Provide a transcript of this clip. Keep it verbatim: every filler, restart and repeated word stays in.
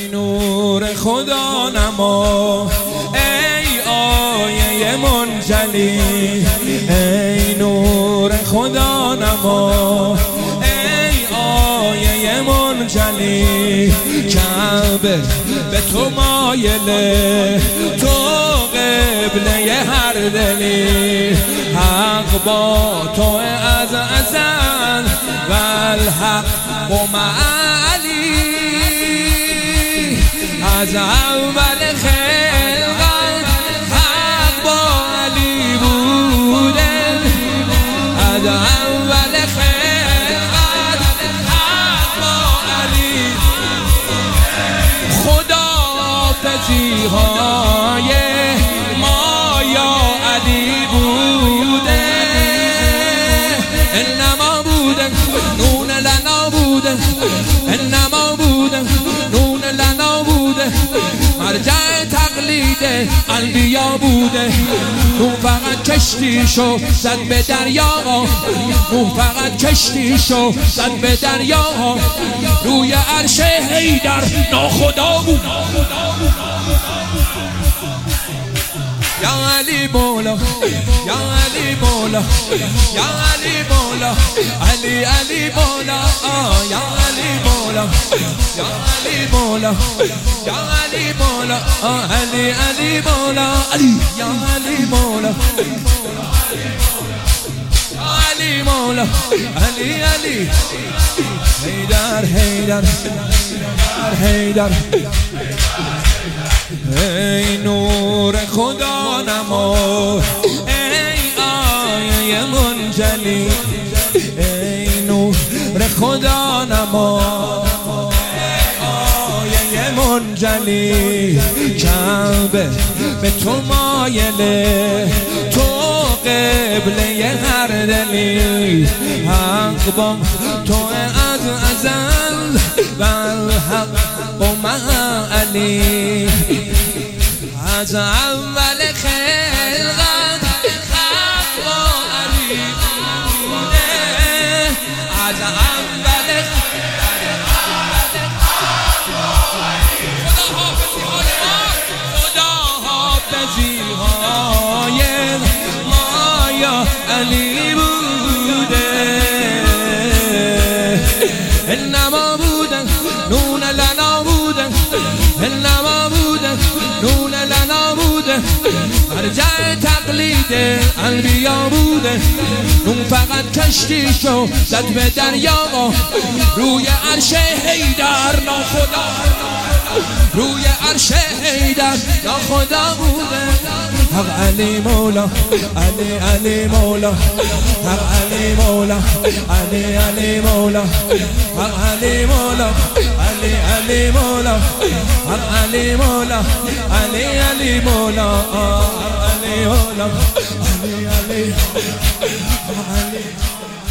ای نور خدا نما، ای آیه منجلی، ای نور خدا نما، ای آیه منجلی. کعبه به تو مایله، تو قبله هر دلی. حق با تو از ازل و الحق مع علی. از اول خلقت حق با علی بوده، از اول خلقت حق با علی. خداحافظی های ما یا علی بوده، انما بوده نون لنا بوده، انما بوده نون لنا بوده. مرجع تقلید انبیا بوده، نون فقط کشتیشو زد به دریا، نون فقط کشتیشو زد به دریا. روی عرش حیدر ناخدا بود. یا علی مولا، یا علی مولا، یا علی مولا، علی علی مولا، یا علی مولا، یا علی مولا، یا علی مولا، علی علی مولا، علی یا علی مولا، علی مولا، علی علی. حیدر حیدر حیدر. ای نور خدا نما، ای آیه منجلی، ای نور خدا نما، ای آیه منجلی. کعبه به تو مایله، تو قبله هر دلی. حق با تو از ازل و الحق مع علی. از اول خلقت حق با علی بوده، از اول خداحافظی های ما یا علی بوده، انما بوده نون لنا بوده، انما بوده نون لنا بوده. مرجع تقلید انبیا بوده، نون فقط کشتیشو زد به دریا. روی عرش حیدر ناخدا، روی عرش حیدر ناخدا بوده. حق علی مولا، علی علی مولا، حق علی مولا، علی علی مولا، حق علی مولا، علی علی مولا، حق علی مولا، علی علی مولا، علی مولا، علی علی علی.